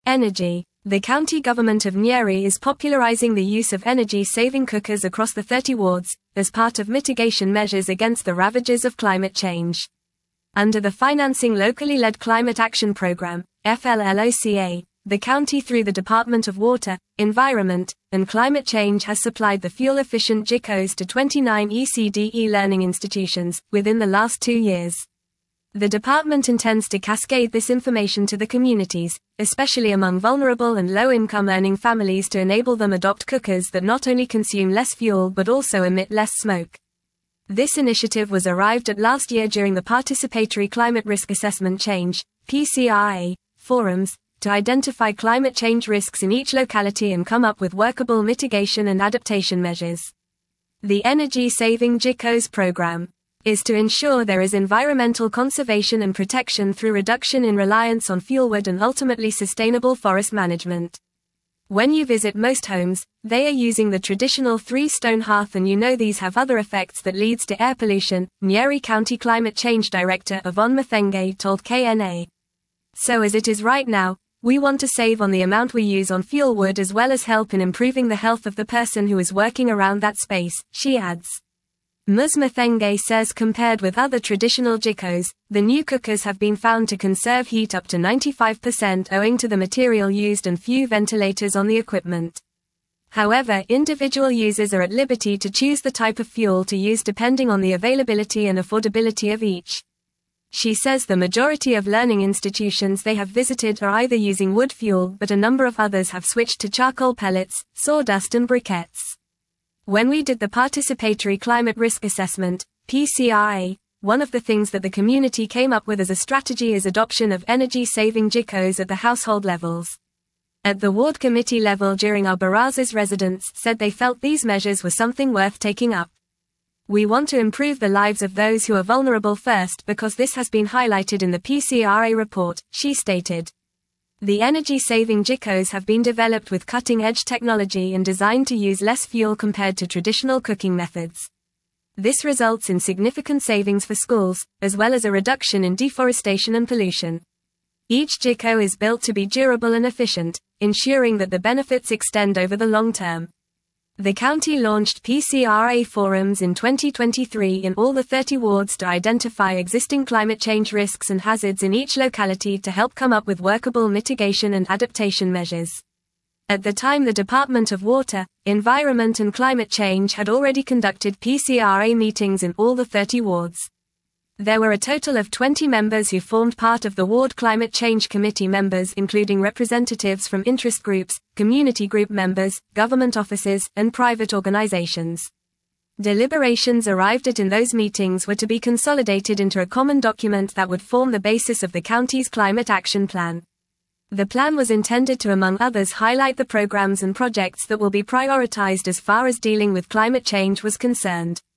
Energy. The county government of Nyeri is popularizing the use of energy-saving cookers across the 30 wards, as part of mitigation measures against the ravages of climate change. Under the Financing Locally Led Climate Action Program, FLLOCA, the county through the Department of Water, Environment, and Climate Change has supplied the fuel-efficient JICOs to 29 ECDE learning institutions within the last 2 years. The department intends to cascade this information to the communities, especially among vulnerable and low-income earning families, to enable them adopt cookers that not only consume less fuel but also emit less smoke. This initiative was arrived at last year during the Participatory Climate Risk Assessment Change, PCRA, forums, to identify climate change risks in each locality and come up with workable mitigation and adaptation measures. The Energy Saving JICOs program is to ensure there is environmental conservation and protection through reduction in reliance on fuelwood and ultimately sustainable forest management. When you visit most homes, they are using the traditional 3-stone hearth, and you know these have other effects that leads to air pollution, Nyeri County Climate Change Director Yvonne Mathenge told KNA. So as it is right now, we want to save on the amount we use on fuelwood as well as help in improving the health of the person who is working around that space, she adds. Ms. Mathenge says compared with other traditional JICOs, the new cookers have been found to conserve heat up to 95% owing to the material used and few ventilators on the equipment. However, individual users are at liberty to choose the type of fuel to use depending on the availability and affordability of each. She says the majority of learning institutions they have visited are either using wood fuel, but a number of others have switched to charcoal pellets, sawdust and briquettes. When we did the Participatory Climate Risk Assessment, PCRA, one of the things that the community came up with as a strategy is adoption of energy-saving JICOs at the household levels. At the ward committee level during our barazas, residents said they felt these measures were something worth taking up. We want to improve the lives of those who are vulnerable first because this has been highlighted in the PCRA report, she stated. The energy-saving JICOs have been developed with cutting-edge technology and designed to use less fuel compared to traditional cooking methods. This results in significant savings for schools, as well as a reduction in deforestation and pollution. Each JICO is built to be durable and efficient, ensuring that the benefits extend over the long term. The county launched PCRA forums in 2023 in all the 30 wards to identify existing climate change risks and hazards in each locality to help come up with workable mitigation and adaptation measures. At the time, the Department of Water, Environment and Climate Change had already conducted PCRA meetings in all the 30 wards. There were a total of 20 members who formed part of the Ward Climate Change Committee members, including representatives from interest groups, community group members, government offices, and private organizations. Deliberations arrived at in those meetings were to be consolidated into a common document that would form the basis of the county's climate action plan. The plan was intended to, among others, highlight the programs and projects that will be prioritized as far as dealing with climate change was concerned.